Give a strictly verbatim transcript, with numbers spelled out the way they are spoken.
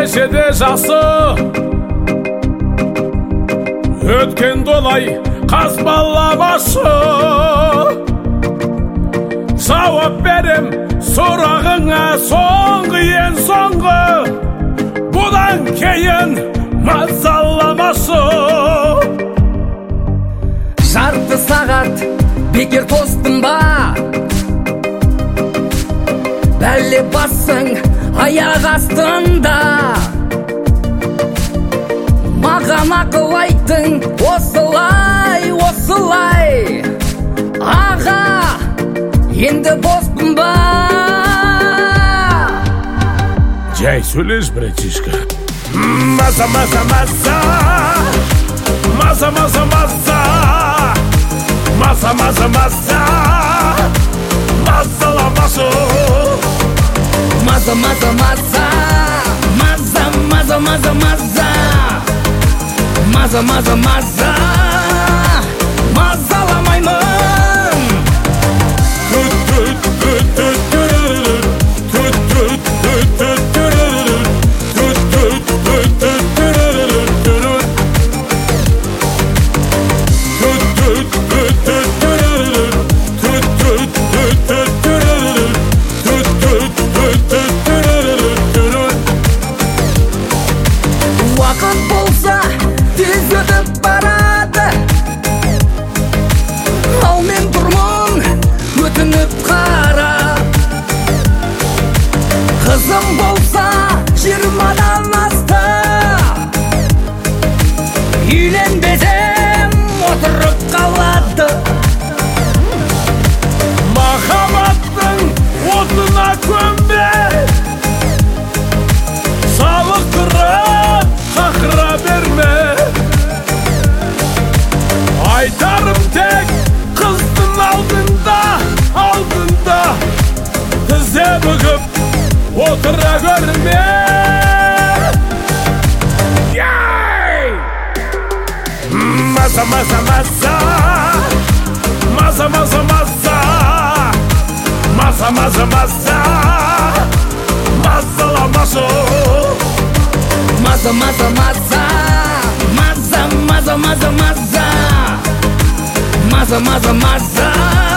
десе де жасы, өткен долай қазбаламашы. Жауап берем сұрағыңа соңғы ең соңғы, бұдан кейін мазаламашы. Жарты сағат бекер тостым ба, бәле басың аяқ астында. Маған ақыл айттың осылай осылай, аға енді боспын ба? Жай сөйлес, братишка. Маза, маза, маза, маза, маза, маза, маза, маза, маза, мазаламашы. Маза, маза, маза, маза, маза, маза, маза, маза, маза, маза, мазаламаймын. Уақыт болса тез өтіп барады, ал мен тұрмын өтініп қара. Қызым болса жиырмадан асты, үйленбесем отырып қалады. Махаббаттың отына көмбе, сауықтырып қақыра берме. Айтарым тек қыздың алдында, алдында тізе бүгіп отыра көрме. Маза, маза, маза, маза, маза, маза, маза, маза, маза, мазаламашы. Маза, маза, маза, маза, маза, маза, маза, маза, маза, маза.